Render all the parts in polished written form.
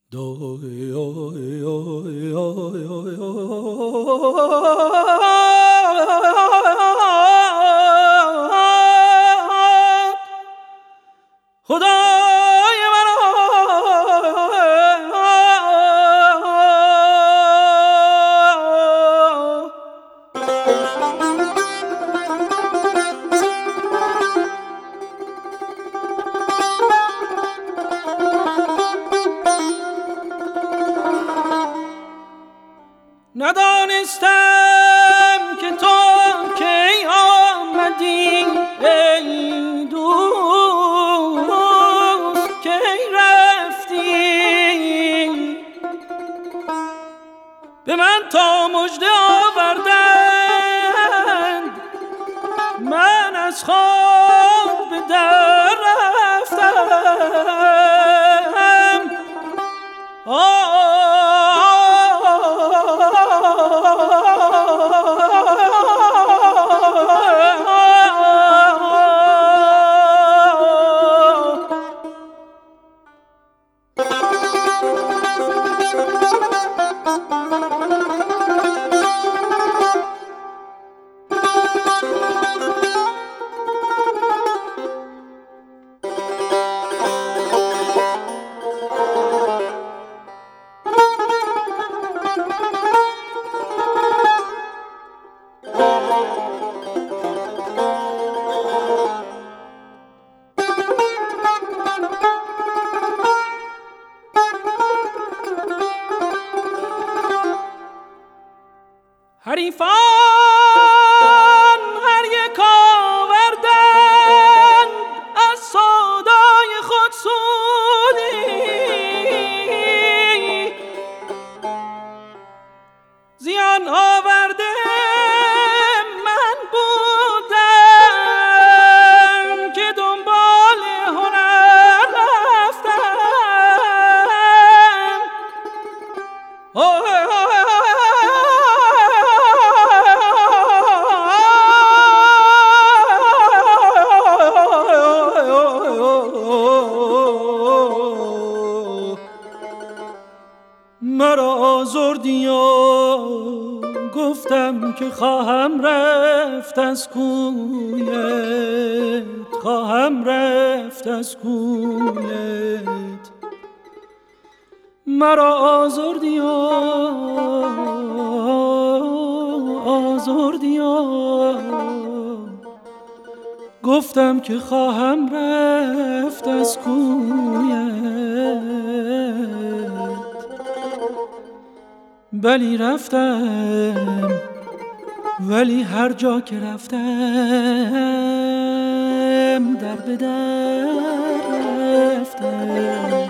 خدای مرا ندانستم که تو کی آمدی ای دوست کی رفتی به من تا مژده آوردند من از خواب به در رفتم حریفان هر یک آوردند از سودای خود سودی زیان آورده من بودم که دنبال هنر رفتم مرا آزردی و گفتم که خواهم رفت از کویت خواهم رفت از کویت مرا آزردی و گفتم که خواهم رفت از کویت بلی رفتم ولی هر جا که رفتم در به در رفتم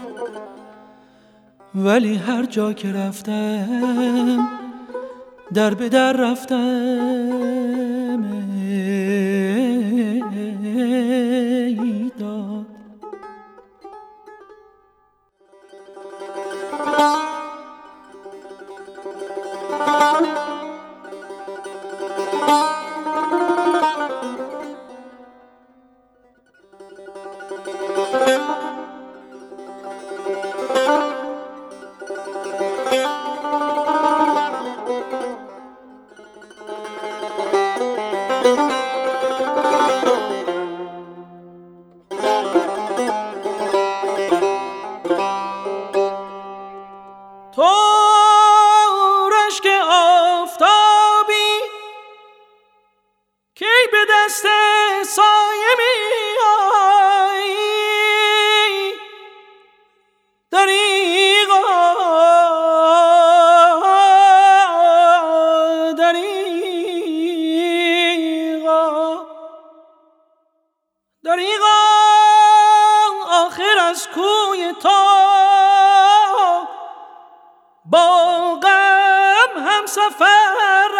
ولی هر جا که رفتم در به در رفتم ای داد تو رشک آفتابی کی به دست سایه می آیی دریغا دریغا آخر از کوی تو با غم هم سفر